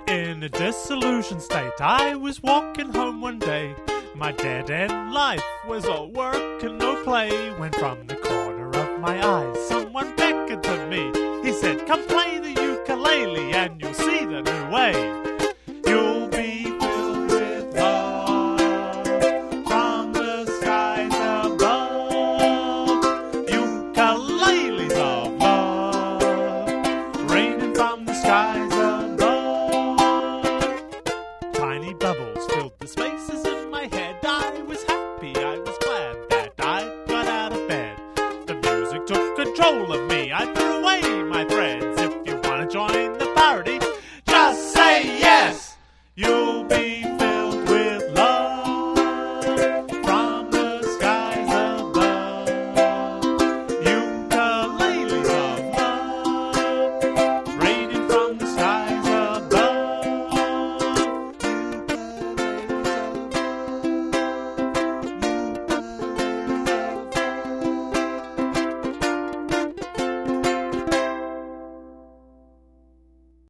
In a disillusioned state, I was walking home one day. My dead-end life was all work and no play, when from the corner of my eyes someone beckoned to me. He said, come play the ukulele and you'll see the new way.